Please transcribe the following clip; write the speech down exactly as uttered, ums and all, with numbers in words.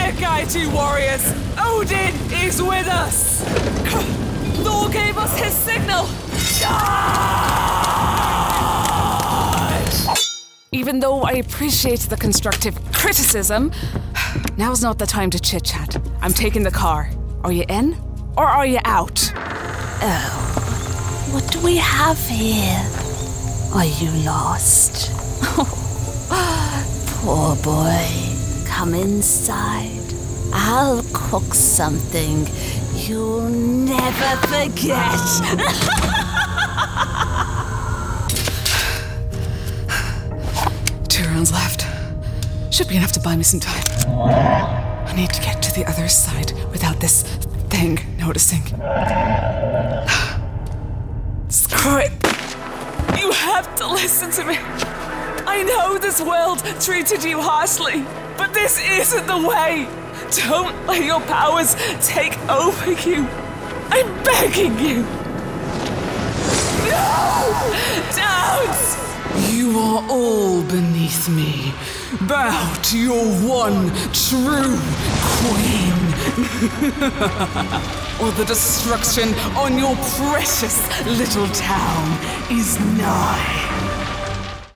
Ekaitu warriors! Odin is with us! Thor gave us his signal! Charge! Even though I appreciate the constructive criticism, now's not the time to chit-chat. I'm taking the car. Are you in? Or are you out? Oh, what do we have here? Are you lost? Poor boy. Come inside. I'll cook something you'll never forget. Two rounds left. Should be enough to buy me some time. I need to get to the other side without this thing noticing. Screw it. You have to listen to me. I know this world treated you harshly, but this isn't the way. Don't let your powers take over you. I'm begging you. No! Don't! You are all beneath me. Bow to your one true queen. Or the destruction on your precious little town is nigh.